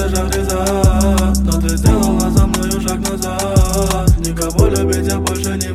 этажах реза. Но ты сделала за мною шаг назад. Никого любить я больше не